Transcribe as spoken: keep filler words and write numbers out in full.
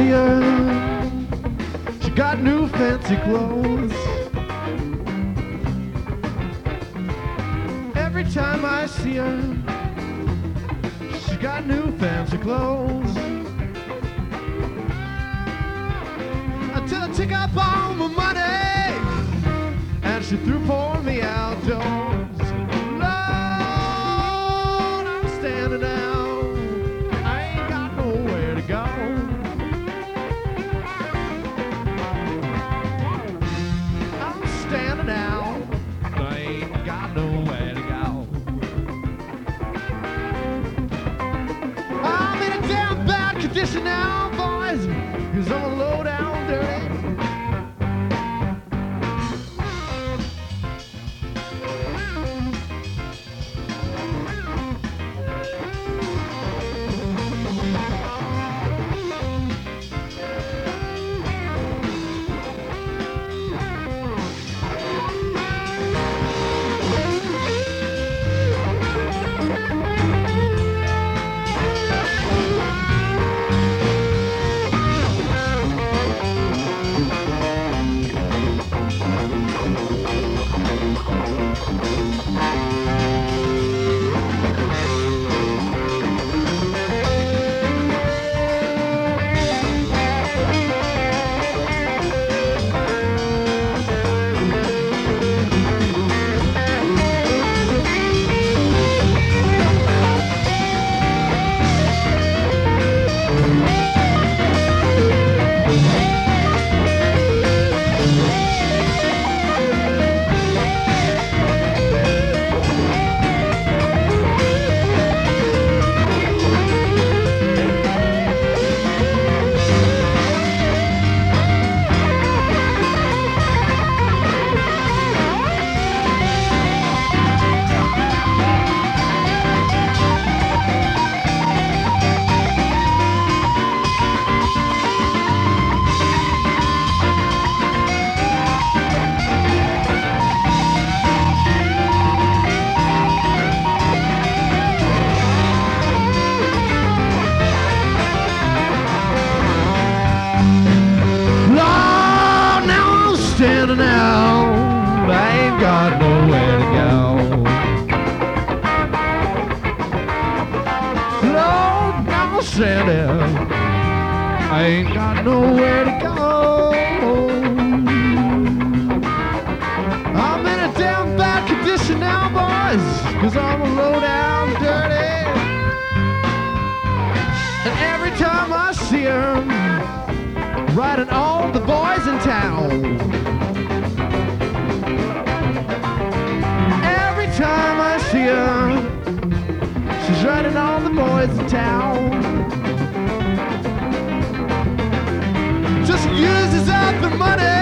see her, she got new fancy clothes. Every time I see her, she got new fancy clothes. Until I took up all my money and she threw for me outdoors. Lord, I'm standing out, I ain't got nowhere to go. I'm standing out, I ain't got nowhere to go. I'm in a damn bad condition now, boys, 'cause I'm a low down dirty. Standing out, I ain't got nowhere to go. Lord, I'm standing, I ain't got nowhere to go. I'm in a damn bad condition now, boys, 'cause I'm a low down dirty. And every time I see her, riding all the boys in town. Every time I see her, she's riding all the boys in town. Just uses up the money